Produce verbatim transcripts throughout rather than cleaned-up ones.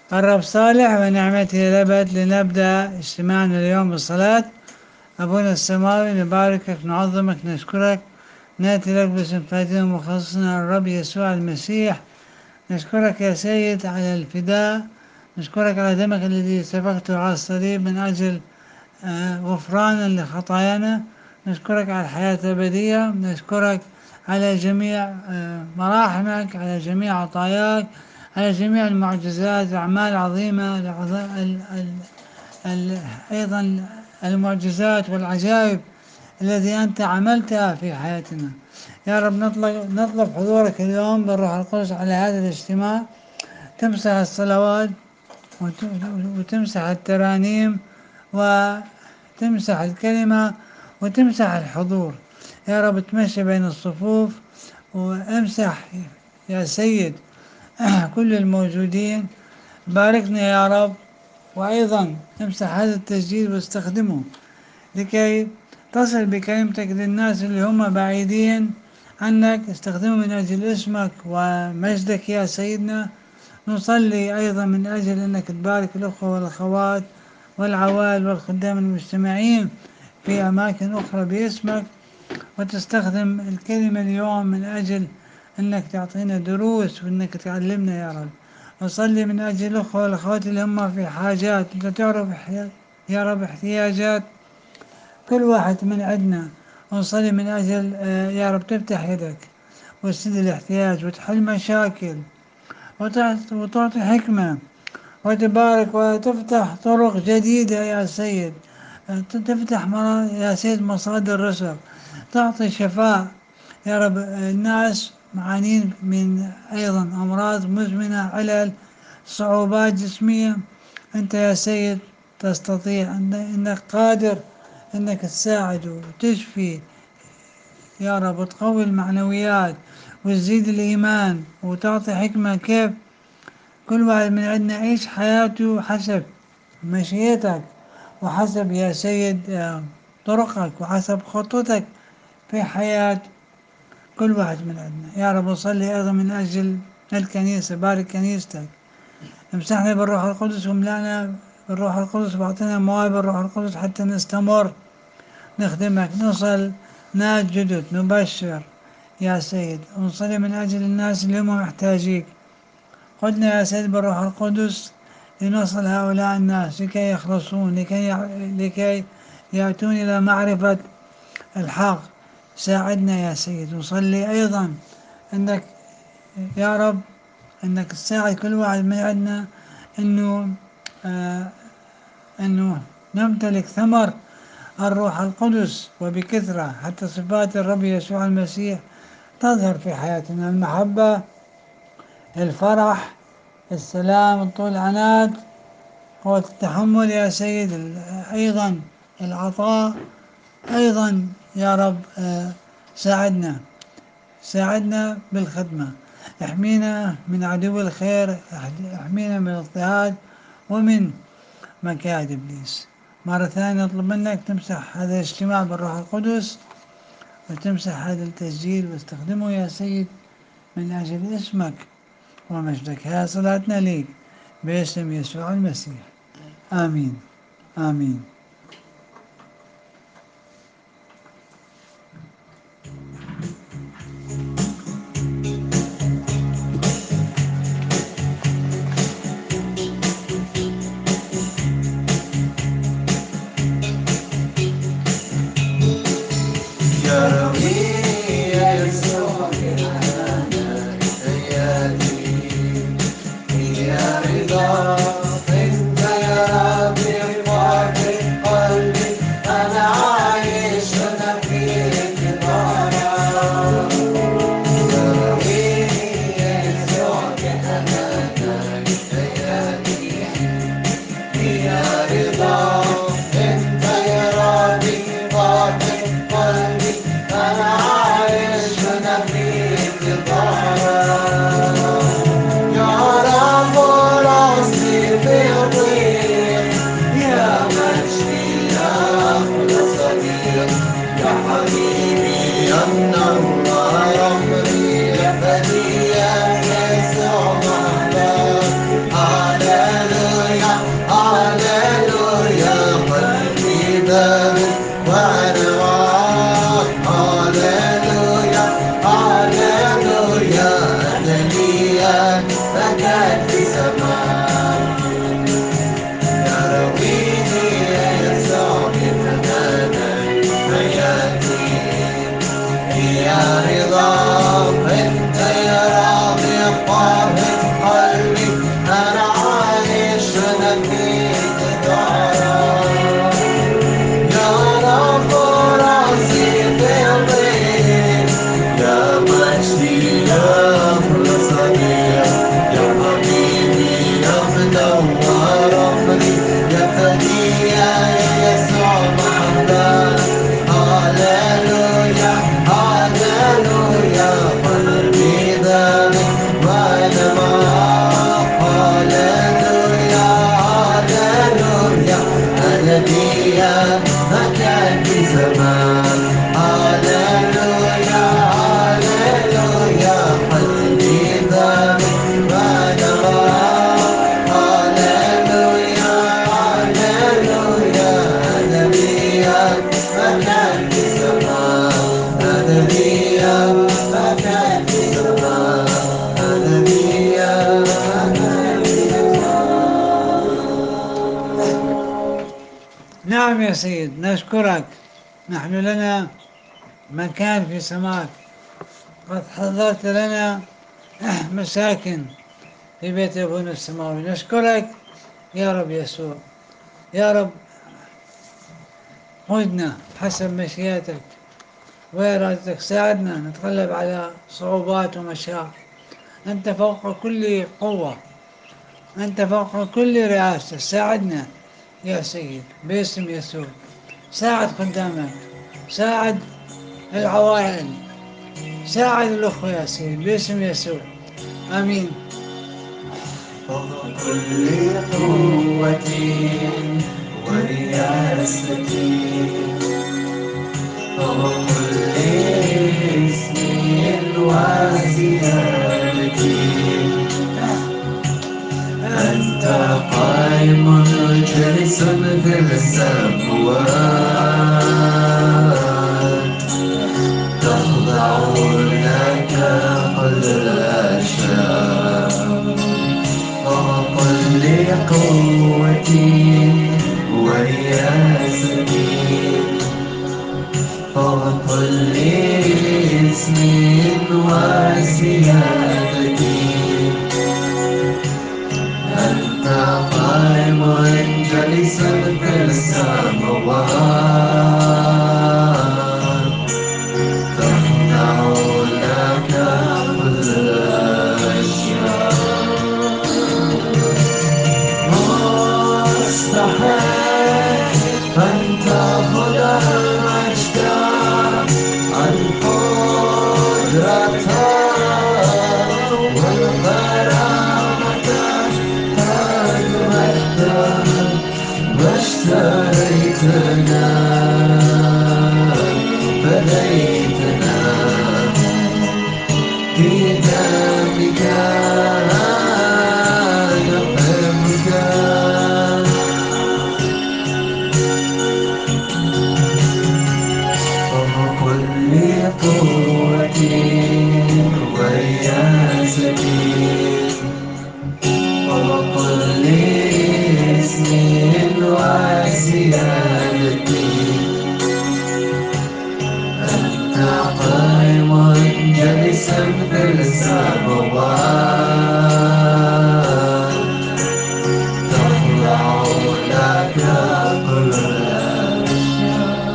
الرب صالح ونعمته لبت. لنبدأ اجتماعنا اليوم بالصلاة. أبونا السماوي نباركك، نعظمك، نشكرك، نأتي لك باسم فادنا ومخلصنا الرب يسوع المسيح. نشكرك يا سيد على الفداء، نشكرك على دمك الذي سفكته على الصليب من أجل آه، غفرانا لخطايانا. نشكرك على الحياة الأبدية، نشكرك على جميع آه، مراحمك، على جميع عطاياك، على جميع المعجزات الأعمال العظيمة العظ- ال- ال- ال- أيضا المعجزات والعجائب الذي أنت عملتها في حياتنا. يا رب نطلب, نطلب حضورك اليوم بالروح القدس على هذا الاجتماع، تمسح الصلوات وت- وتمسح الترانيم وتمسح الكلمة وتمسح الحضور. يا رب تمشي بين الصفوف وامسح يا سيد كل الموجودين. باركنا يا رب، وأيضا امسح هذا التسجيل واستخدمه لكي تصل بكلمتك للناس اللي هم بعيدين عنك. استخدمه من أجل اسمك ومجدك يا سيدنا. نصلي أيضا من أجل أنك تبارك الأخوة والأخوات والعوائل والخدام المجتمعين في أماكن أخرى باسمك، وتستخدم الكلمة اليوم من أجل أنك تعطينا دروس وأنك تعلمنا يا رب. أصلي من أجل الأخوة والأخوات اللي هم في حاجات، أنت تعرف يا رب احتياجات كل واحد من عندنا. ونصلي من أجل آه، يا رب تفتح يدك وتسد الاحتياج وتحل مشاكل وتعطي, وتعطي حكمة وتبارك وتفتح طرق جديدة يا سيد. آه، تفتح مرا- يا سيد مصادر رزق، تعطي شفاء يا رب. آه، الناس معانين من أيضا أمراض مزمنة، علل، صعوبات جسمية. أنت يا سيد تستطيع، أن- أنك قادر أنك تساعد وتشفي يا رب، وتقوي المعنويات وتزيد الإيمان وتعطي حكمة كيف كل واحد من عندنا يعيش حياته حسب مشيئتك وحسب يا سيد آه، طرقك وحسب خطتك في حياة كل واحد من عندنا. يا رب نصلي أيضا من أجل الكنيسة، بارك كنيستك، امسحنا بالروح القدس واملأنا بالروح القدس واعطنا مواهب الروح القدس حتى نستمر نخدمك، نصل ناس جدد، نبشر يا سيد. ونصلي من أجل الناس اللي هم محتاجيك. خذنا يا سيد بالروح القدس لنصل هؤلاء الناس لكي يخلصون، لكي يع- لكي يأتون إلى معرفة الحق. ساعدنا يا سيد. نصلي أيضا أنك يا رب أنك تساعد كل واحد من عندنا أنه آه أنه نمتلك ثمر الروح القدس وبكثرة حتى صفات الرب يسوع المسيح تظهر في حياتنا: المحبة، الفرح، السلام، طول العناد، قوة التحمل يا سيد، ال- أيضا العطاء. أيضا يا رب آه، ساعدنا ساعدنا بالخدمة. احمينا من عدو الخير، احمينا من الاضطهاد ومن مكائد إبليس. مرة ثانية نطلب منك تمسح هذا الاجتماع بالروح القدس وتمسح هذا التسجيل واستخدمه يا سيد من أجل اسمك ومجدك. هذا صلاتنا ليك باسم يسوع المسيح، آمين آمين. سماء يرويني يسوع بفدانا حياتي يا رضا انت يا راضي قاهر قلبي انا عايش انا فيك تعرف يا رب راسي في الضيق يا مجدي يا مخلصني يا حبيبي يا منور عمري يا فدية يا يسوع محمد هاليلويا هاليلويا قلبي ذابح وانا معاك هاليلويا هاليلويا انا بيا مكان في زمان هاليلويا هاليلويا قلبي ذابح وانا معاك هاليلويا هاليلويا انا بيا مكان في زمان انا بيا مكان في زمان انا بيا مكان في نعم يا سيد، نشكرك. نحن لنا مكان في سماك، قد حضرت لنا مساكن في بيت أبونا السماوي. نشكرك يا رب يسوع. يا رب خذنا حسب مشيئتك وإرادتك، ساعدنا نتغلب على صعوبات ومشاق. أنت فوق كل قوة، أنت فوق كل رئاسة. ساعدنا يا سيد باسم يسوع. ساعد خدامك، ساعد العوائل، ساعد الأخوة يا سيد باسم يسوع. آمين. فوق كل قوتي ورياستي فوق كل اسم وسيادتي أنت قائم جالس في السماوات تخضع لك كل الأشياء فوق كل قوتي ورياستي فوق كل اسم وسيادتي أنت قائم جالسا في السماوات تخضع لك كل الأشياء مستحيل أن تأخذ المجد القدرة والكرامة والمجد واشتريتنا فديتنا بدمك نحبك وكل قوتي ورياستي وكل اسم وسيادتي أنت قائم جالسا في السماوات تخضع لك كل الأشياء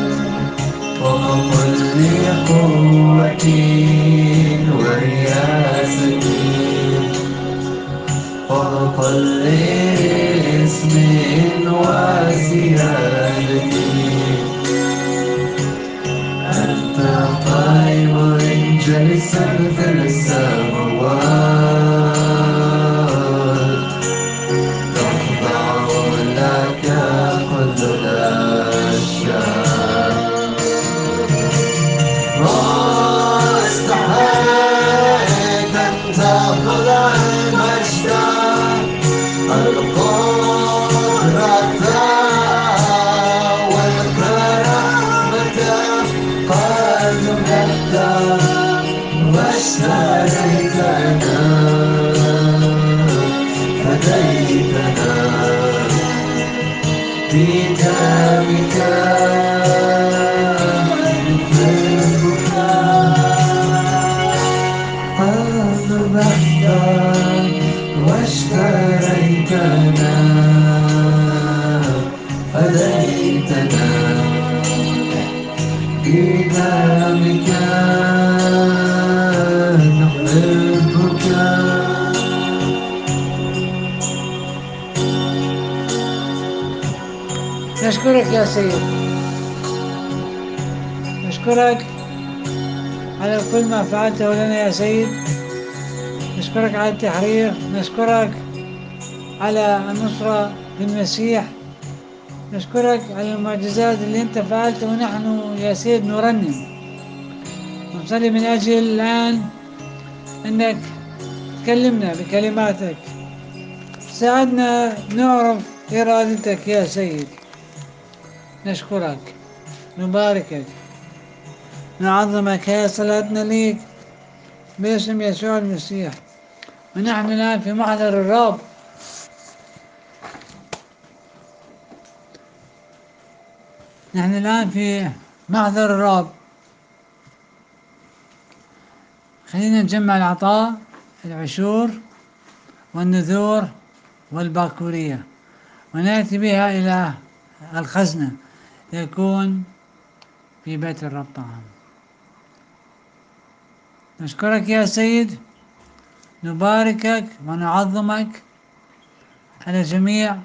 وكل قوتي ورياستي وكل اسم وسيادتي أنت قائم جالسا في السماوات تخضع لك كل الأشياء مستحيل أن تأخذ المجد القدرة والكرامة قد مجدت واشتريتنا هديتنا بكتابك نحبك أذبحت واشتريتنا فديتنا بدمك نحبك. نشكرك يا سيد، نشكرك على كل ما فعلته لنا يا سيد، نشكرك على التحرير، نشكرك على النصرة بالمسيح، نشكرك على المعجزات اللي انت فعلتها، ونحن يا سيد نرنم ونصلي من أجل الآن أنك تكلمنا بكلماتك، ساعدنا نعرف إرادتك يا سيد. نشكرك، نباركك، نعظمك، هي صلاتنا ليك باسم يسوع المسيح. ونحن الآن في محضر الرب، نحن الآن في محضر الرب. خلينا نجمع العطاء، العشور والنذور والباكورية، ونأتي بها إلى الخزنة، يكون في بيت الرب طعام. نشكرك يا سيد، نباركك ونعظمك على جميع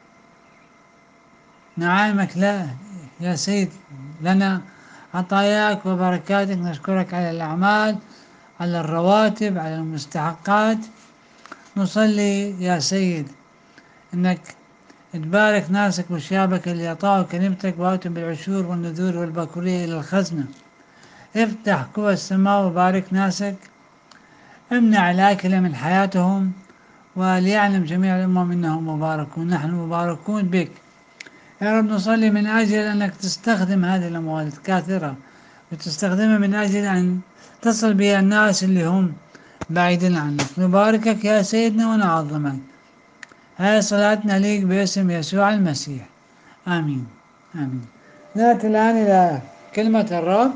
نعائمك لا يا سيد لنا، عطاياك وبركاتك. نشكرك على الأعمال، على الرواتب، على المستحقات. نصلي يا سيد أنك تبارك ناسك وشيابك اللي أطاعوا كلمتك وأتوا بالعشور والنذور والباكورية إلى الخزنة. افتح قوى السماء وبارك ناسك، امنع الآكل من حياتهم، وليعلم جميع الأمم إنهم مباركون. نحن مباركون بك يا رب. نصلي من أجل أنك تستخدم هذه الأموال الكاثرة وتستخدمها من أجل أن تصل بها الناس اللي هم بعيدين عنك. نباركك يا سيدنا ونعظمك. هاي صلاتنا ليك باسم يسوع المسيح، آمين آمين. نأتي الآن إلى كلمة الرب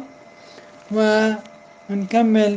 ونكمل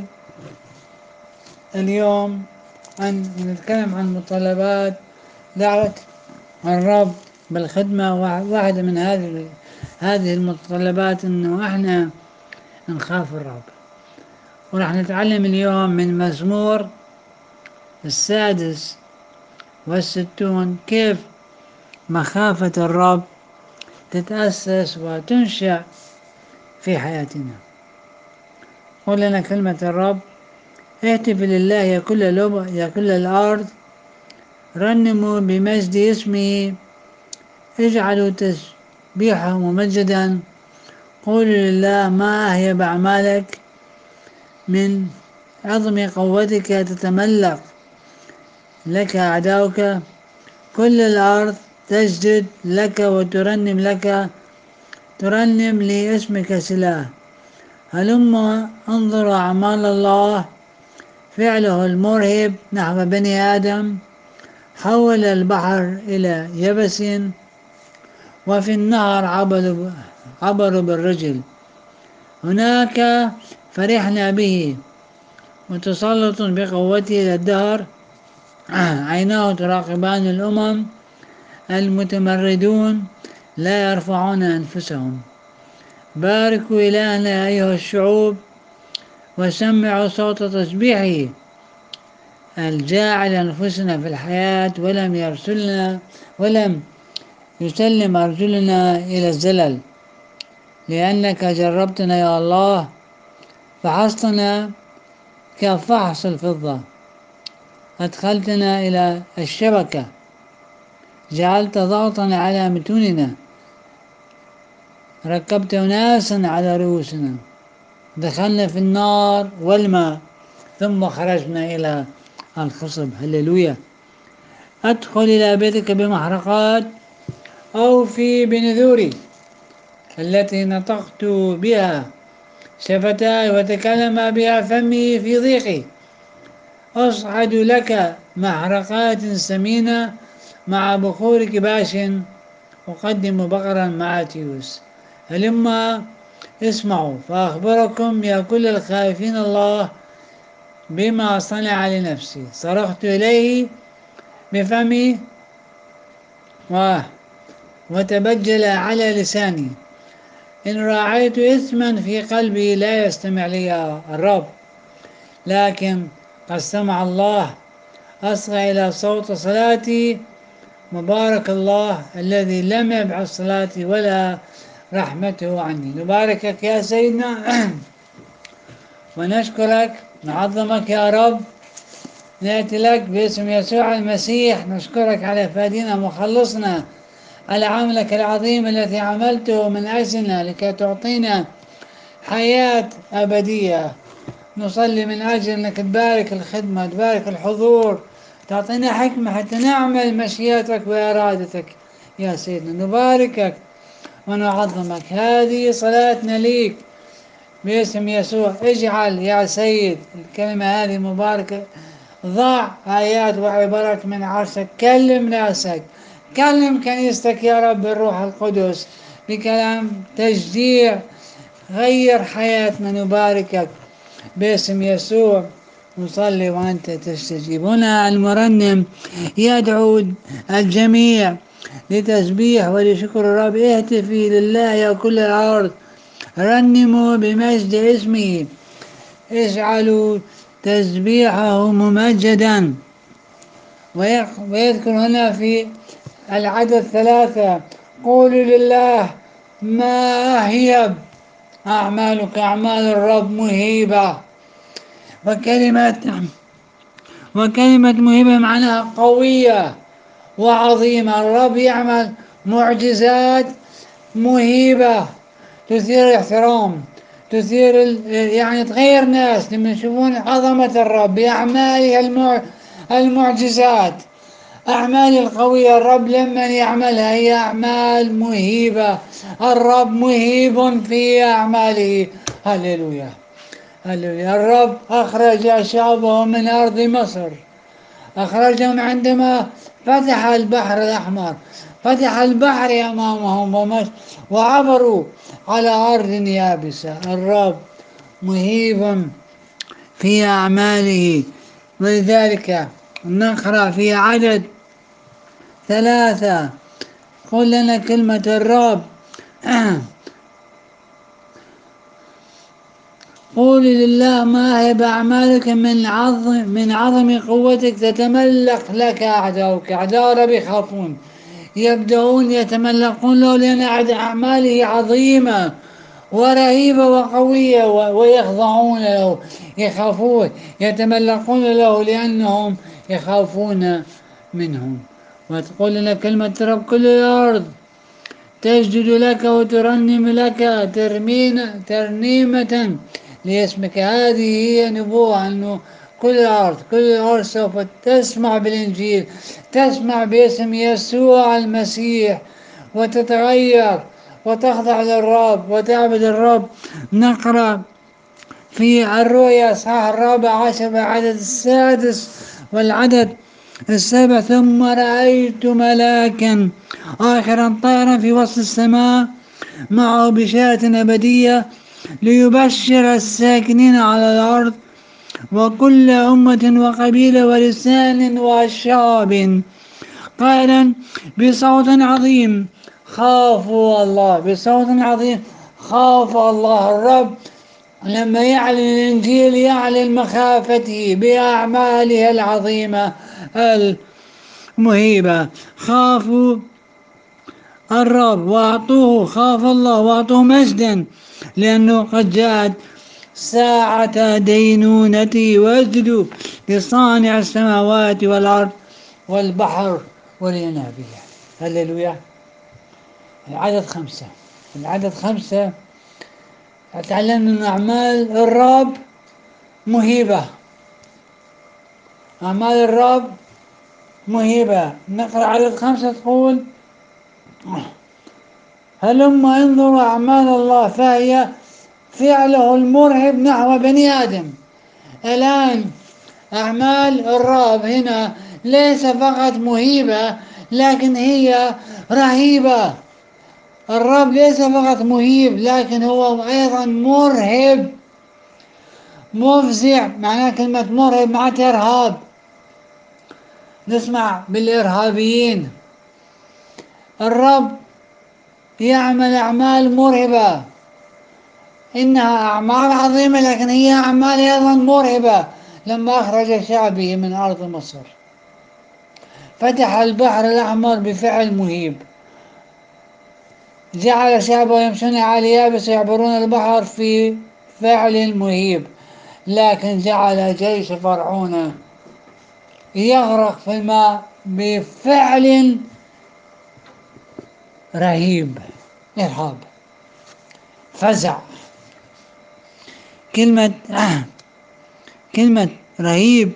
اليوم أن نتكلم عن متطلبات دعوة الرب بالخدمة. واحدة من هذه هذه المتطلبات إنه إحنا نخاف الرب. وراح نتعلم اليوم من مزمور السادس والستون كيف مخافة الرب تتأسس وتنشأ في حياتنا. قل لنا كلمة الرب: اهتف لله يا كل لب يا كل الأرض، رنموا بمجد اسمه، اجعلوا تسبيحه ممجدا، قولوا لله ما أهيب أعمالك، من عظم قوتك تتملق لك أعداؤك، كل الأرض تسجد لك وترنم لك، ترنم لاسمك سلاح. هلم انظر أعمال الله، فعله المرهب نحو بني آدم، حول البحر إلى يبس، وفي النهر عبروا عبروا بالرجل، هناك فرحنا به، متسلط بقوته إلى الدهر، عيناه تراقبان الأمم، المتمردون لا يرفعون أنفسهم. باركوا إلهنا أيها الشعوب، وسمعوا صوت تسبيحه، الجاعل أنفسنا في الحياة، ولم يرسلنا ولم يسلم أرجلنا إلى الزلل. لأنك جربتنا يا الله، فحصتنا كفحص الفضة، أدخلتنا إلى الشبكة، جعلت ضغطا على متوننا، ركبت أناسا على رؤوسنا، دخلنا في النار والماء، ثم خرجنا إلى الخصب. هللويا. أدخل إلى بيتك بمحرقات، أوفي بنذوري التي نطقت بها شفتاي، وتكلم بها فمي في ضيقي. أصعد لك محرقات سمينة مع بخور كباش، أقدم بقرا مع تيوس. هلما اسمعوا فأخبركم يا كل الخائفين الله بما صنع لنفسي. صرخت إليه بفمي و- وتبجل على لساني. إن رأيت إثما في قلبي لا يستمع لي الرب، لكن قد سمع الله. أصغى إلى صوت صلاتي. مبارك الله الذي لم يبعث صلاتي ولا رحمته عني. نباركك يا سيدنا ونشكرك، نعظمك يا رب. نأتي لك باسم يسوع المسيح، نشكرك على فادينا مخلصنا، على عملك العظيم الذي عملته من أجلنا لكي تعطينا حياة أبدية. نصلي من أجل أنك تبارك الخدمة، تبارك الحضور، تعطينا حكمة حتى نعمل مشيئتك وإرادتك يا سيدنا. نباركك ونعظمك. هذه صلاتنا ليك باسم يسوع. اجعل يا سيد الكلمة هذه مباركة، ضع آيات وعبارات من عرشك، كلم ناسك، كلم كنيستك يا رب بالروح القدس بكلام تشجيع، غير حياتنا. نباركك باسم يسوع. نصلي وأنت تستجيب. هنا المرنم يدعو الجميع لتسبيح ولشكر الرب. اهتفي لله يا كل الأرض، رنموا بمجد اسمه، اجعلوا تسبيحه ممجدا. ويذكر هنا في العدد ثلاثة: قولوا لله ما أهيب أعمالك، أعمال الرب مهيبة. وكلمة وكلمة مهيبة معناها قوية وعظيمة. الرب يعمل معجزات مهيبة تثير الاحترام، تثير يعني تغير ناس لما يشوفون عظمة الرب بأعماله المع... المعجزات، أعمال القوية. الرب لما يعملها هي أعمال مهيبة. الرب مهيب في أعماله. هللويا هللويا. الرب أخرج شعبه من أرض مصر، أخرجهم عندما فتح البحر الأحمر، فتح البحر أمامهم ومش وعبروا على أرض يابسة. الرب مهيب في أعماله. ولذلك نقرأ في عدد ثلاثة: قل لنا كلمة الرب. قول لله ما هي بأعمالك، من عظم من عظم قوتك تتملق لك أعداؤك. أعداء الرب يخافون، يبدأون يتملقون له لأن أعماله عظيمة ورهيبة وقوية، ويخضعون له، يخافون، يتملقون له لأنهم يخافون منهم. وتقول لنا كلمة رب كل الأرض تسجد لك وترنم لك ترمين ترنيمة لاسمك. هذه هي نبوة أنه كل الأرض كل الأرض سوف تسمع بالإنجيل، تسمع باسم يسوع المسيح، وتتغير وتخضع للرب وتعبد الرب. نقرأ في الرؤيا إصحاح الرابع عشر بالعدد السادس والعدد السابع: ثم رأيت ملاكا آخرا طائرا في وسط السماء معه بشارة أبدية ليبشر الساكنين على الأرض وكل أمة وقبيلة ولسان وشعب، قائلا بصوت عظيم: خافوا الله. بصوت عظيم خافوا الله. الرب لما يعلن الإنجيل يعلن مخافته بأعماله العظيمة المهيبة. خافوا الرب وأعطوه، خاف الله وأعطوه مجدا، لأنه قد جاءت ساعة دينونته. واسجدوا لصانع السماوات والأرض والبحر والينابيع. هللويا. العدد خمسة العدد خمسة تعلمنا من أعمال الرب مهيبة. أعمال الرب مهيبة. نقرأ عدد خمسة تقول: هلما انظروا أعمال الله فهي فعله المرهب نحو بني آدم. الآن أعمال الرب هنا ليس فقط مهيبة، لكن هي رهيبة. الرب ليس فقط مهيب، لكن هو أيضا مرهب، مفزع. معناه كلمة مرهب معناتها إرهاب. نسمع بالإرهابيين. الرب يعمل أعمال مرهبة، إنها أعمال عظيمة، لكن هي أعمال أيضا مرهبة. لما أخرج شعبه من أرض مصر، فتح البحر الأحمر بفعل مهيب، جعل شعبه يمشون على اليابس يعبرون البحر في فعل مهيب، لكن جعل جيش فرعون يغرق في الماء بفعل رهيب. إرهاب، فزع. كلمة آه كلمة رهيب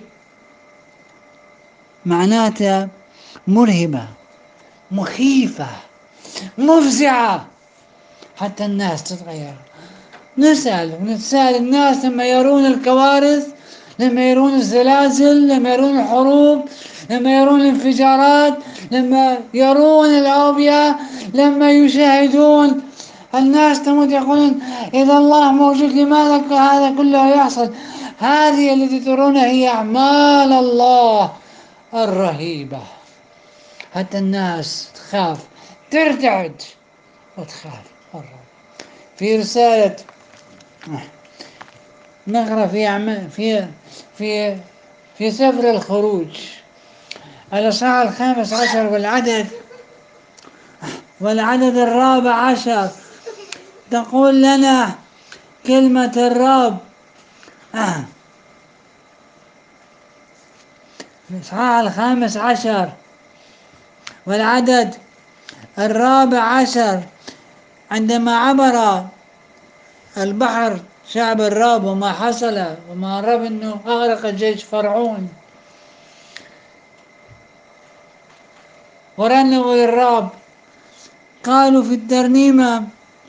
معناتها مرهبة، مخيفة، مفزعة، حتى الناس تتغير. نسأل ونتساءل الناس لما يرون الكوارث، لما يرون الزلازل، لما يرون الحروب، لما يرون الانفجارات، لما يرون الأوبئة، لما يشاهدون الناس تموت، يقولون إذا الله موجود لماذا هذا كله يحصل؟ هذه التي ترونها هي أعمال الله الرهيبة. حتى الناس تخاف، ترتعد وتخاف. في رسالة نقرأ في عم... في في في سفر الخروج الإصحاح الخامس عشر والعدد والعدد الرابع عشر، تقول لنا كلمة الرب. آه. الإصحاح الخامس عشر والعدد الرابع عشر، عندما عبر البحر شعب الرب وما حصل، وما الرب انه اغرق جيش فرعون، ورنوا للرب، قالوا في الترنيمة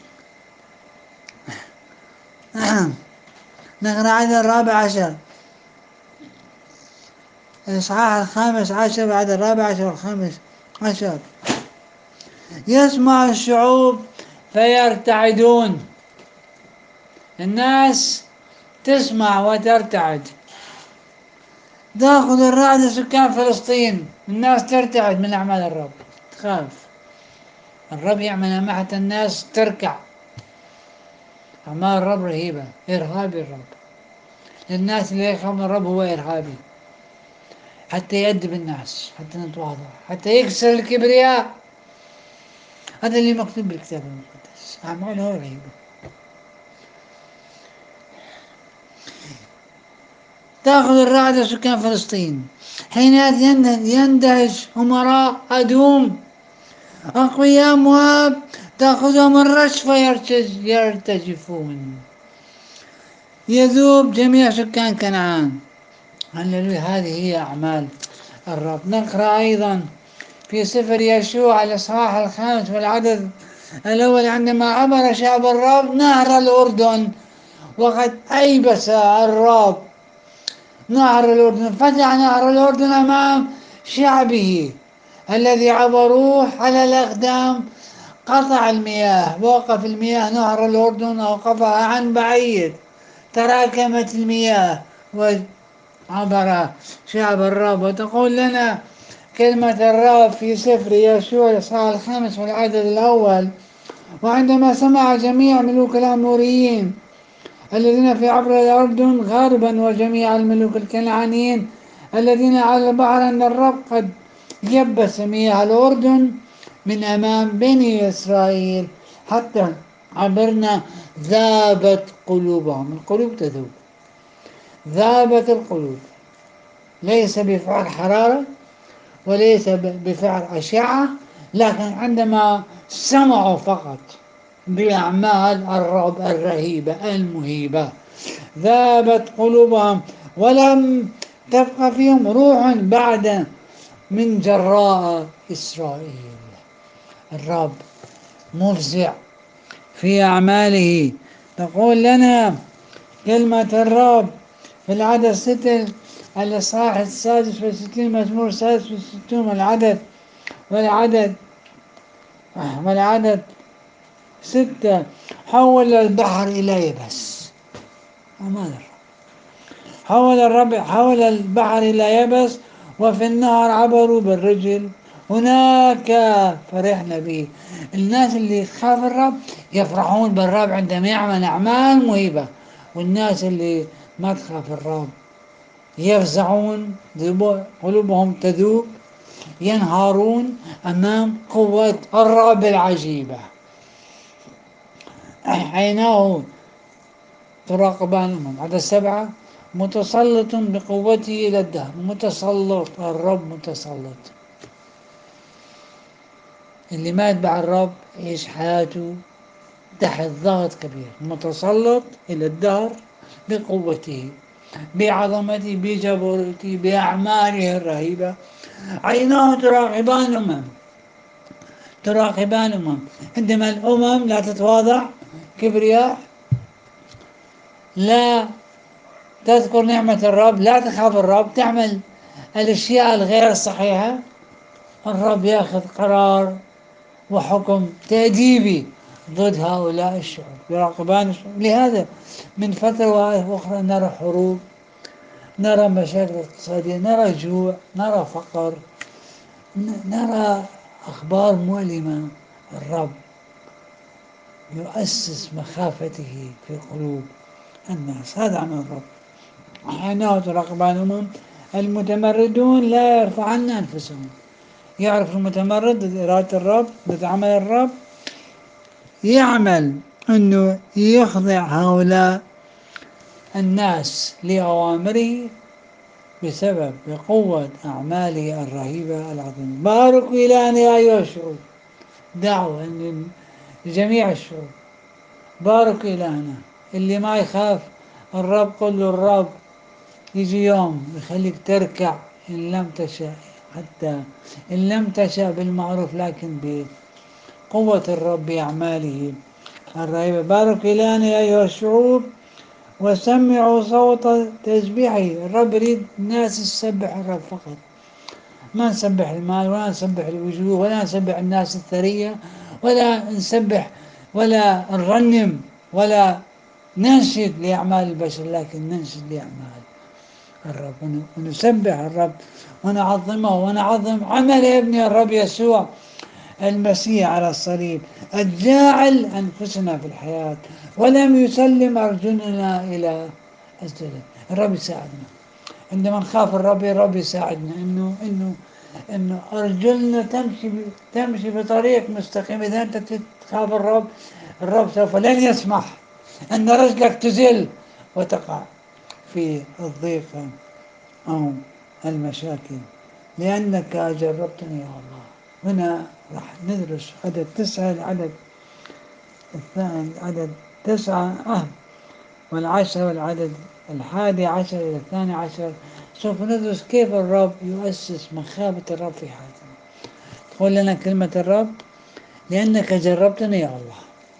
نقرأ عدد الرابع عشر، الإصحاح الخامس عشر بعد الرابع عشر والخامس عشر: يسمع الشعوب فيرتعدون. الناس تسمع وترتعد. تأخذ الرعد سكان فلسطين، الناس ترتعد من أعمال الرب، تخاف. الرب يعمل مع حتى الناس تركع. أعمال الرب رهيبة، إرهابي الرب. الناس اللي يخافون الرب هو إرهابي، حتى يأدب الناس، حتى نتواضع، حتى يكسر الكبرياء. هذا اللي مكتوب بالكتاب المقدس. أعماله رهيبة. تأخذ الرعد سكان فلسطين، حينئذ يندهش أمراء أدوم، أقوياء مواب تأخذهم الرش فيرتجفون، يذوب جميع سكان كنعان. هللويا. هذه هي أعمال الرب. نقرأ أيضا في سفر يشوع الإصحاح الخامس والعدد الأول: عندما عبر شعب الرب نهر الأردن، وقد أيبس الرب نهر الأردن، فتح نهر الأردن أمام شعبه الذي عبروه على الأقدام، قطع المياه، وقف المياه نهر الأردن أوقفها عن بعيد، تراكمت المياه وعبر شعب الرب. وتقول لنا كلمة الرب في سفر يشوع الإصحاح الخامس والعدد الأول: وعندما سمع جميع ملوك الأموريين الذين في عبر الأردن غربا وجميع الملوك الكنعانيين الذين على البحر أن الرب قد يبس مياه الأردن من أمام بني إسرائيل حتى عبرنا، ذابت قلوبهم. القلوب تذوب، ذابت القلوب، ليس بفعل حرارة وليس بفعل أشعة، لكن عندما سمعوا فقط بأعمال الرب الرهيبة المهيبة، ذابت قلوبهم ولم تبقى فيهم روح بعد من جراء إسرائيل. الرب مفزع في أعماله. تقول لنا كلمة الرب في العدد ستة الإصحاح السادس والستين، مزمور السادس والستون، والعدد والعدد والعدد ستة: حول البحر إلى يبس. أمان الرب. حول الرب حول البحر إلى يبس، وفي النهر عبروا بالرجل، هناك فرحنا به. الناس اللي تخاف الرب يفرحون بالرب عندما يعمل أعمال مهيبة، والناس اللي ما تخاف الرب يفزعون، قلوبهم تذوب، ينهارون أمام قوة الرب العجيبة. عيناه تراقبانهم. عدد سبعة: متسلط بقوته إلى الدهر. متسلط، الرب متسلط. اللي ما يتبع الرب يعيش حياته تحت ضغط كبير. متسلط إلى الدهر بقوته، بعظمته، بجبروته، بأعماله الرهيبة. عيناه تراقبان الأمم، تراقبان الأمم. عندما الأمم لا تتواضع، كبرياء، لا تذكر نعمة الرب، لا تخاف الرب، تعمل الأشياء الغير صحيحة، الرب يأخذ قرار وحكم تأديبي ضد هؤلاء الشعوب، يراقبان الشعوب. لهذا من فترة أخرى نرى حروب، نرى مشاكل اقتصادية، نرى جوع، نرى فقر، نرى أخبار مؤلمة. الرب يؤسس مخافته في قلوب الناس. هذا عن الرب. عيناه تراقبان الأمم. المتمردون لا يرفعن أنفسهم. يعرف المتمرد ضد إرادة الرب، ضد عمل الرب، يعمل أنه يخضع هؤلاء الناس لأوامره بسبب بقوة أعماله الرهيبة العظيمة. بارك إلهنا يا أيها الشعوب. دعوة لجميع الشعوب. بارك إلهنا. اللي ما يخاف الرب قل له الرب يجي يوم يخليك تركع إن لم تشاء، حتى إن لم تشاء بالمعروف، لكن بقوة الرب بأعماله الرهيبة. بارك إلهنا يا أيها الشعوب وسمعوا صوت تسبيحه. الرب يريد الناس تسبح الرب فقط، ما نسبح المال، ولا نسبح الوجوه، ولا نسبح الناس الثرية، ولا نسبح ولا نرنم ولا ننشد لأعمال البشر، لكن ننشد لأعمال الرب، ونسبح الرب ونعظمه ونعظم عمل ابن الرب يسوع المسيح على الصليب، الجاعل أنفسنا في الحياة ولم يسلم أرجلنا إلى الجلد. الرب يساعدنا عندما نخاف الرب. الرب يساعدنا إنه إنه إنه أرجلنا تمشي تمشي بطريق مستقيم. إذا أنت تخاف الرب، الرب سوف لن يسمح أن رجلك تزل وتقع في الضيق أو المشاكل، لأنك جربتني يا الله. هنا راح ندرس عدد تسعة، العدد الثاني، عدد تسعة آه والعشر، والعدد الحادي عشر إلى الثاني عشر. سوف ندرس كيف الرب يؤسس مخافة الرب في حياتنا. تقول لنا كلمة الرب: لأنك جربتني يا الله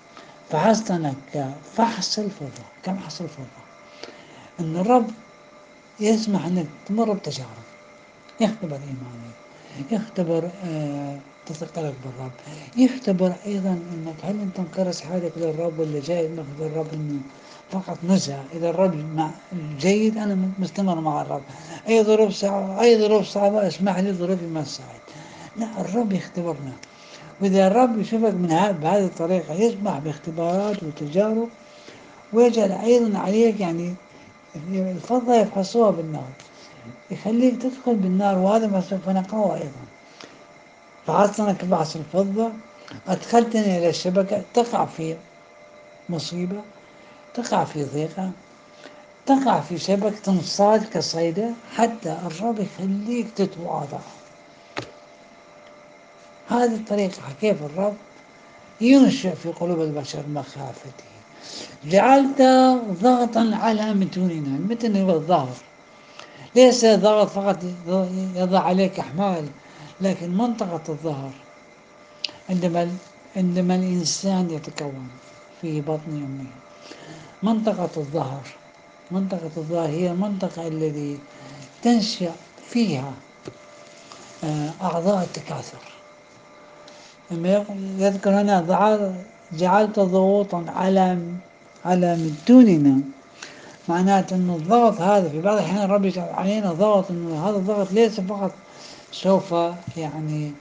فحصتك كفحص الفضة. كم حص الفضة؟ أن الرب يسمح أنك تمر بتجارب، يختبر إيمانك، يختبر آه تثقلك بالرب، يختبر أيضا أنك هل أنت مكرس حالك للرب ولا جاي ناخذ الرب أنه فقط نزهة. إذا الرب مع جيد أنا مستمر مع الرب، أي ظروف صعبة أي ظروف صعبة اسمح لي ظروفي ما تساعد. لا، الرب يختبرنا، وإذا الرب يشوفك من بهذه الطريقة يسمح باختبارات وتجارب، ويجعل أيضا عليك يعني الفضة يفحصوها بالنار، يخليك تدخل بالنار، وهذا ما سوف نقرأه أيضا. فحصنا كبحث الفضة، أدخلتني إلى الشبكة، تقع في مصيبة، تقع في ضيقة، تقع في شبك، تنصاد كصيدة، حتى الرب يخليك تتواضع. هذه الطريقة كيف الرب ينشئ في قلوب البشر مخافته. جعلت ضغطا على متوننا. المتن هو الظهر، ليس ضغط فقط يضع عليك أحمال، لكن منطقة الظهر. عندما عندما الإنسان يتكون في بطن أمه، منطقة الظهر منطقة الظهر هي المنطقة الذي تنشأ فيها آه، أعضاء التكاثر. لما يق- يذكر هنا ضع- جعلت ضغوطا على على مدوننا، معناته أن الضغط هذا في بعض الأحيان الرب يجعل علينا ضغط، أنه هذا الضغط ليس فقط سوف يعني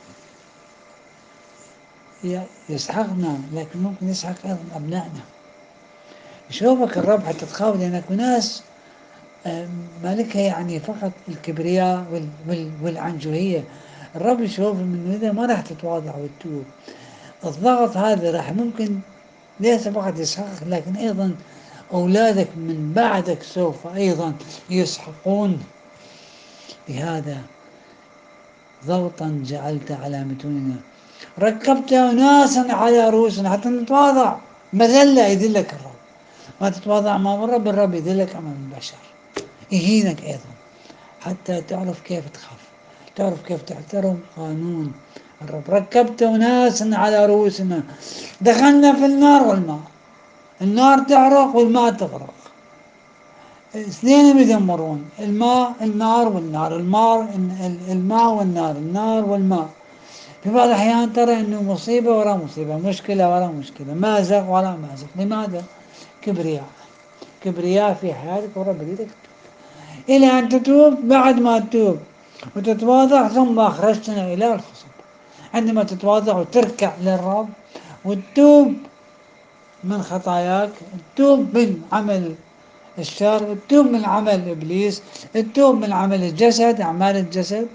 ي- يسحقنا، لكن ممكن يسحق أيضا أبنائنا. يشوفك الرب حتى تخاف، لأنك ناس آه، مالكها يعني فقط الكبرياء وال- وال- والعنجهية. الرب يشوف من إذا ما راح تتواضع وتتوب، الضغط هذا راح ممكن ليس فقط يسحقك، لكن أيضا أولادك من بعدك سوف أيضا يسحقون. لهذا ضغطا جعلت على متوننا، ركبت أناسا على رؤوسنا حتى نتواضع. مذلة يذلك الرب، ما تتواضع أمام الرب، الرب يذلك أمام البشر، يهينك أيضا، حتى تعرف كيف تخاف، تعرف كيف تحترم قانون الرب. ركبت أناسا على رؤوسنا، دخلنا في النار والماء، النار تحرق والماء تغرق، اثنين يدمرون، الماء النار والنار، الماء الماء والنار، النار والماء. في بعض الأحيان ترى أنه مصيبة وراء مصيبة، مشكلة وراء مشكلة، مازق وراء مازق. لماذا؟ كبرياء، كبرياء في حياتك ورب يريدك إلى أن تتوب. بعد ما تتوب وتتواضع ثم أخرجتنا إلى الخصوب. عندما تتواضع وتركع للرب وتتوب من خطاياك، تتوب من عمل الشر، تتوب من عمل إبليس، تتوب من عمل الجسد، أعمال الجسد،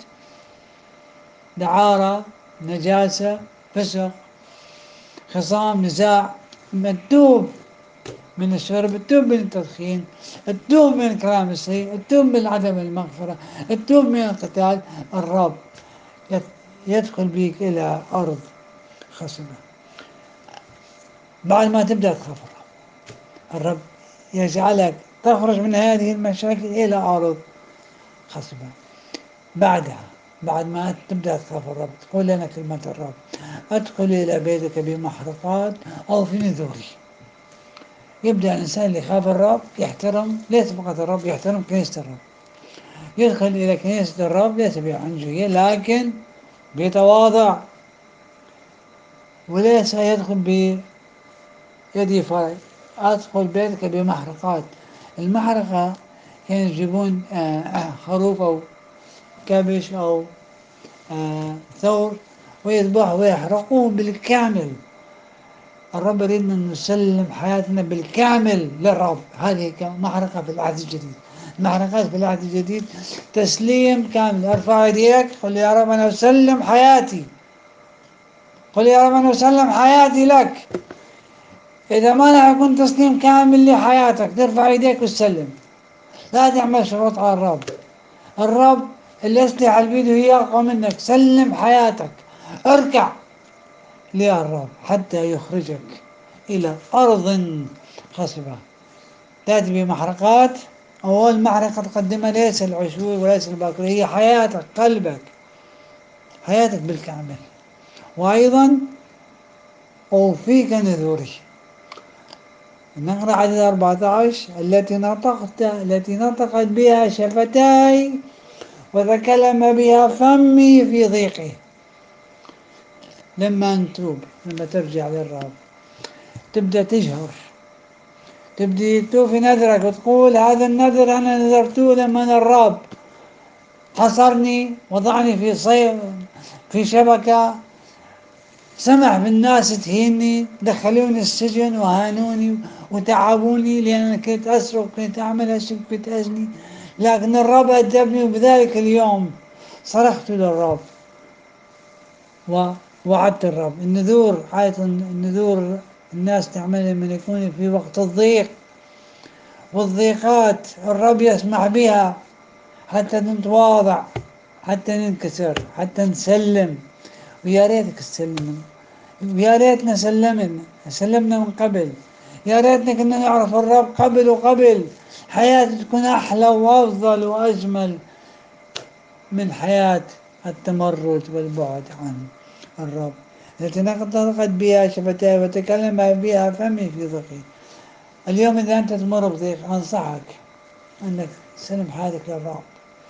دعارة، نجاسة، فسق، خصام، نزاع، تتوب من الشرب، تتوب من التدخين، تتوب من الكلام السيء، تتوب من عدم المغفرة، تتوب من القتال. الرب يدخل بك إلى أرض خصبة. بعد ما تبدأ تخاف الرب، الرب يجعلك تخرج من هذه المشاكل إلى أرض خصبة. بعدها بعد ما تبدأ تخاف الرب، تقول لنا كلمة الرب: أدخل إلى بيتك بمحرقات أو في نذوري. يبدأ الإنسان اللي يخاف الرب يحترم ليس فقط الرب، يحترم كنيسة الرب. يدخل إلى كنيسة الرب ليس بعنجهية، لكن بيتواضع، وليس يدخل بيدي فرع. أدخل بيتك بمحرقات. المحرقة كانوا يجيبون آه، خروف أو كبش أو آه، ثور ويذبحوا ويحرقوه بالكامل. الرب يريدنا أن نسلم حياتنا بالكامل للرب. هذه محرقة في العهد الجديد. المحرقات في العهد الجديد تسليم كامل. ارفع يديك، قل يا رب أنا أسلم حياتي، قل يا رب أنا أسلم حياتي لك. إذا ما راح يكون تسليم كامل لحياتك، ترفع يديك وتسلم، لا تعمل شروط على الرب. الرب الأسلحة اللي بيده هي أقوى منك. سلم حياتك، اركع للرب حتى يخرجك إلى أرض خصبة. تأتي بمحرقات. أول محرقة تقدمها ليس العشور وليس الباكر، هي حياتك، قلبك، حياتك بالكامل. وأيضا أوفيك نذوري. نقرأ عدد أربعة عشر: التي نطقت التي نطقت بها شفتاي وتكلم بها فمي في ضيقي. لما نتوب، لما ترجع للرب، تبدأ تجهر، تبدي توفي نذرك وتقول: هذا النذر أنا نذرته لمن الرب حصرني، وضعني في صيد، في شبكة، سمح بالناس تهيني، دخلوني السجن وهانوني وتعبوني لأن كنت أسرق، كنت أعمل أشياء، كنت أزني، لكن الرب أدبني. وبذلك اليوم صرخت للرب ووعدت الرب. النذور، حيث النذور الناس تعملها من يكون في وقت الضيق والضيقات، الرب يسمح بها حتى نتواضع، حتى ننكسر، حتى نسلم. ويا ريتك تسلم، ويا ريتنا سلمنا سلمنا من قبل. يا ريتنا كنا نعرف الرب قبل وقبل، حياتي تكون أحلى وأفضل وأجمل من حياة التمرد والبعد عن الرب. التي نطقت بها شفتاي وتكلم بها فمي في ضيقي. اليوم إذا أنت تمر بضيق، أنصحك أنك تسلم حياتك للرب.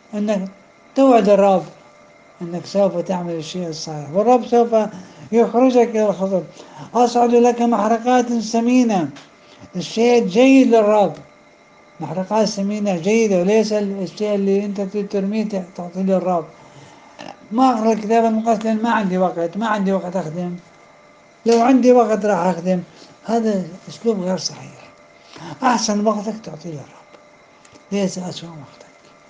أنك توعد الرب أنك سوف تعمل الشيء الصالح، والرب سوف يخرجك إلى الخطر. أصعد لك محرقات ثمينة، الشيء الجيد للرب، محرقات ثمينة جيدة، وليس الشيء اللي أنت ترميه تعطيه للرب. ما أقرأ الكتاب المقدس لأن ما عندي وقت، ما عندي وقت أخدم. لو عندي وقت راح أخدم. هذا أسلوب غير صحيح. أحسن وقتك تعطيه للرب، ليس أسوأ وقتك.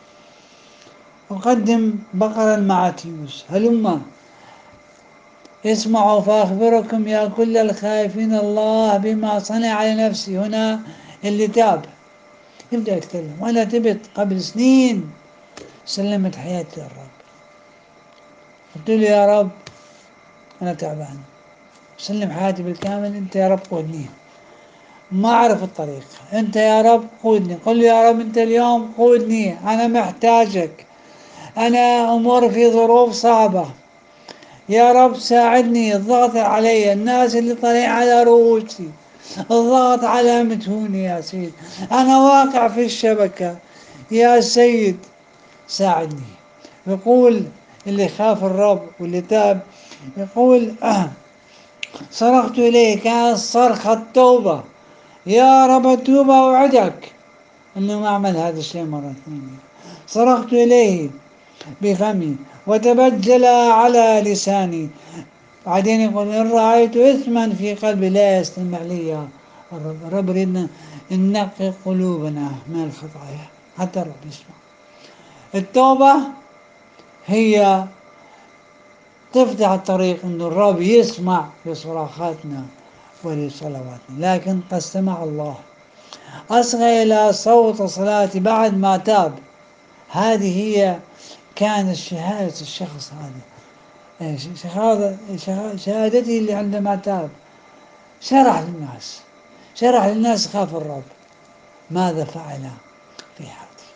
أقدم بقرا مع تيوس. هلما اسمعوا فأخبركم يا كل الخائفين الله بما صنع لنفسي. هنا اللي تاب يبدأ يتكلم. وأنا تبت قبل سنين سلمت حياتي للرب، قلت له يا رب أنا تعبان، سلم حياتي بالكامل، أنت يا رب قودني، ما أعرف الطريق، أنت يا رب قودني. قل يا رب أنت اليوم قودني، أنا محتاجك، أنا أمر في ظروف صعبة، يا رب ساعدني. الضغط علي، الناس اللي طالعين على رؤوسي، الضغط على متوني يا سيد، أنا واقع في الشبكة يا سيد ساعدني. يقول اللي خاف الرب واللي تاب، يقول أه صرخت إليه، كانت صرخة توبة، يا رب أتوب أوعدك أنه ما أعمل هذا الشيء مرة ثانية. صرخت إليه بفمي وتبجل على لساني. بعدين يقول إن رأيت إثما في قلبي لا يستمع لي الرب. الرب يريدنا ننقي قلوبنا من الخطايا حتى الرب يسمع. التوبة هي تفتح الطريق أن الرب يسمع لصراخاتنا ولصلواتنا. لكن قد سمع الله، أصغى إلى صوت صلاتي بعد ما تاب. هذه هي كانت شهادة الشخص هذا، شهادة شهادته اللي عندما تاب شرح للناس، شرح للناس خاف الرب ماذا فعل في حياتي.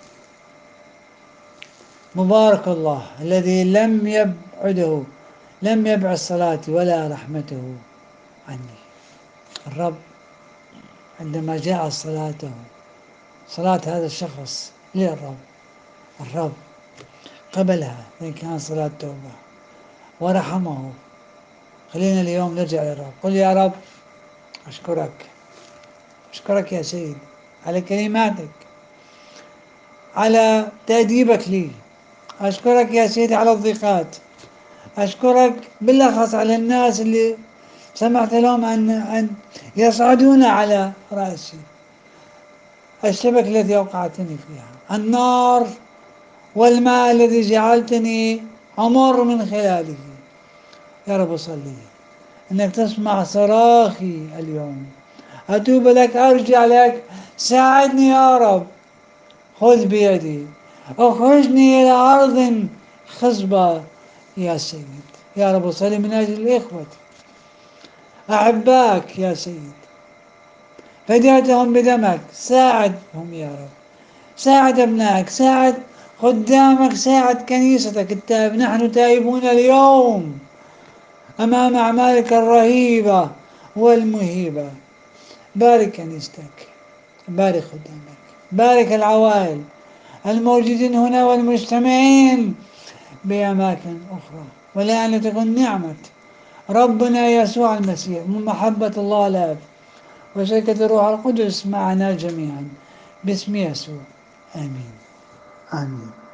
مبارك الله الذي لم يبعده، لم يبعد صلاتي ولا رحمته عني. الرب عندما جاء صلاته، صلاة هذا الشخص للرب، الرب قبلها إن كان صلاة توبة ورحمه. خلينا اليوم نرجع للرب. قل يا رب أشكرك، أشكرك يا سيد على كلماتك، على تأديبك لي. أشكرك يا سيدي على الضيقات. أشكرك بالأخص على الناس اللي سمحت لهم أن أن يصعدون على رأسي، الشبك الذي أوقعتني فيها، النار والماء الذي جعلتني أمر من خلاله. يا رب أصلي أنك تسمع صراخي اليوم، أتوب لك، أرجع لك، ساعدني يا رب، خذ بيدي، أخرجني إلى أرض خصبة يا سيد. يا رب أصلي من أجل الإخوة أحباك يا سيد، فديتهم بدمك، ساعدهم يا رب، ساعد أبنائك، ساعد خدامك، ساعد كنيستك التائب. نحن تائبون اليوم أمام أعمالك الرهيبة والمهيبة. بارك كنيستك، بارك خدامك، بارك العوائل الموجودين هنا والمجتمعين بأماكن أخرى. ولأن تكون نعمة ربنا يسوع المسيح من محبة الله الآب وشركة الروح القدس معنا جميعا باسم يسوع، آمين آمين.